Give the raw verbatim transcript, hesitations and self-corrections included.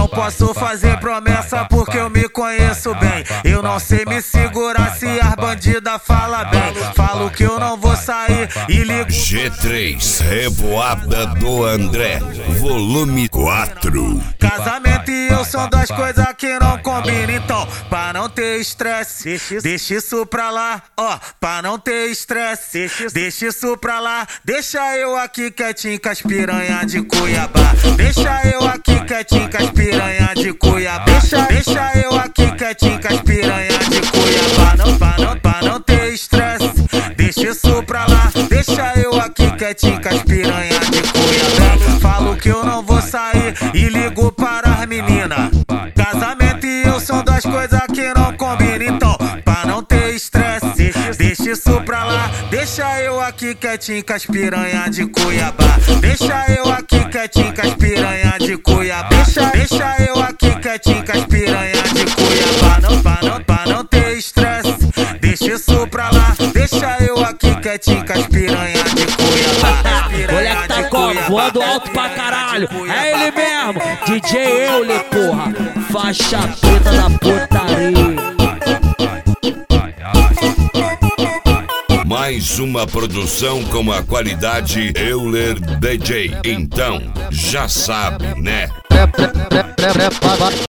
posso fazer promessa porque eu me conheço bem. Eu não sei me segurar se as bandidas falam bem. Falo que eu não vou sair e ligo. G três, Revoada do André, volume quatro. Casamento e eu são duas coisas que não combinam. Então, pra não ter estresse, deixa isso pra lá. Ó, pra não ter estresse, deixa isso pra lá. Deixa eu aqui quietinho com as piranha de Cuiabá. Deixa eu aqui quietinho com as piranha de Cuiabá. Deixa, deixa eu aqui quietinho com as piranha de Cuiabá. Não, pra não, pra não ter estresse, deixa isso pra lá. Deixa eu aqui quietinho com as piranha de Cuiabá. Falo que eu não vou sair e ligo para as meninas. Casamento e eu são duas coisas que não combinam. Então, pra não ter estresse, deixa isso pra lá. Deixa eu aqui quietinho com as piranha de Cuiabá. Deixa eu aqui quietinho com as piranha de Cuiabá. Deixa, deixa eu aqui quietinho com as piranha de Cuiabá. Não, pra não, pra não ter estresse, deixa isso pra lá. Deixa eu aqui quietinho com as piranha de Cuiabá. Moleque tá como? Voando alto pra caralho. É ele mesmo, D J Euler, porra. Faixa preta da putaria. Mais uma produção com a qualidade Euler D J. Então, já sabe, né?